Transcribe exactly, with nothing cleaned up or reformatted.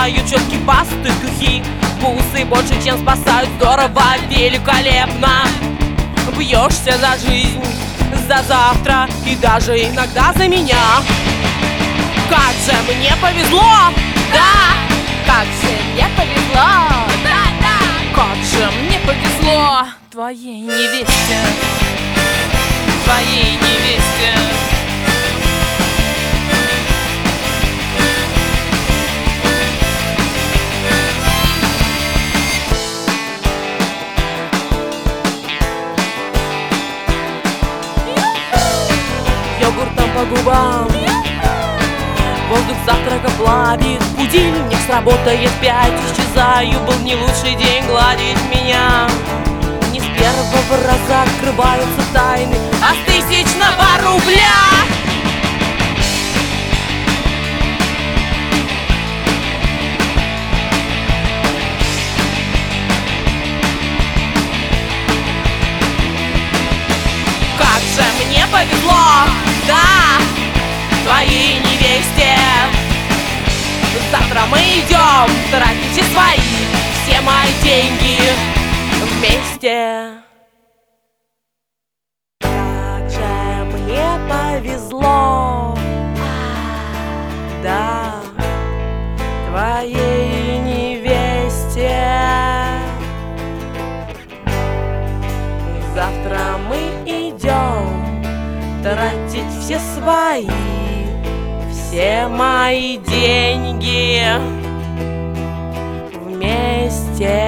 знают четкие пасты, духи. Бусы больше, чем спасают, здорово, великолепно. Бьешься за жизнь, за завтра и даже иногда за меня. Как же мне повезло, да! Как же мне повезло, да, да! Как же мне повезло твоей невесте, твоей невесте. Йогуртом по губам, воздух завтрака плавит, будильник сработает в пять. Исчезаю, был не лучший день гладить меня. Не с первого раза открываются тайны, а с тысячного рубля. Как же мне повезло, да, твоей невесте. Завтра мы идем тратить все свои, все мои деньги вместе. Как же мне повезло, да, твоей невесте. Завтра мы идем тратить все свои, все мои деньги вместе.